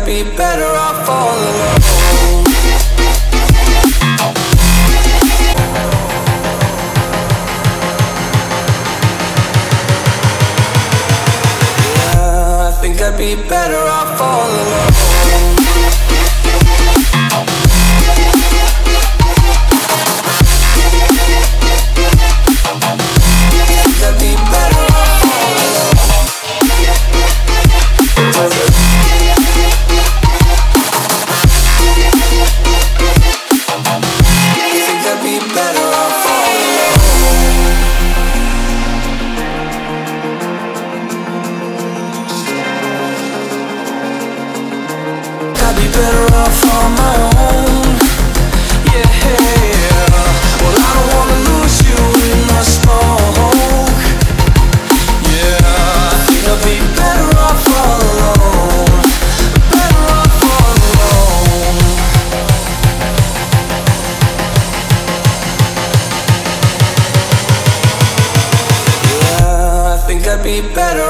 I'd be better off all alone. Yeah, I think I'd be better off all alone. I'd be better